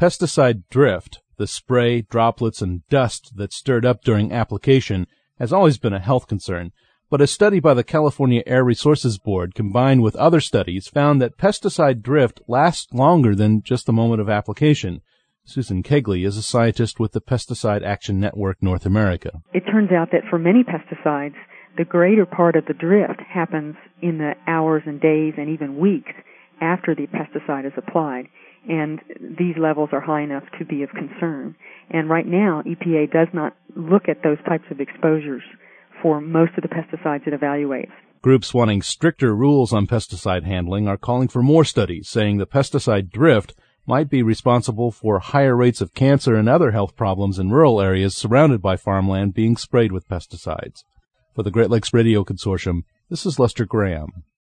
pesticide drift, the spray, droplets, and dust that's stirred up during application, has always been a health concern. But a study by the California Air Resources Board, combined with other studies, found that pesticide drift lasts longer than just the moment of application. Susan Kegley is a scientist with the Pesticide Action Network North America. It turns out that for many pesticides, the greater part of the drift happens in the hours and days and even weeks after the pesticide is applied, and these levels are high enough to be of concern. And right now, EPA does not look at those types of exposures for most of the pesticides it evaluates. Groups wanting stricter rules on pesticide handling are calling for more studies, saying the pesticide drift might be responsible for higher rates of cancer and other health problems in rural areas surrounded by farmland being sprayed with pesticides. For the Great Lakes Radio Consortium, this is Lester Graham.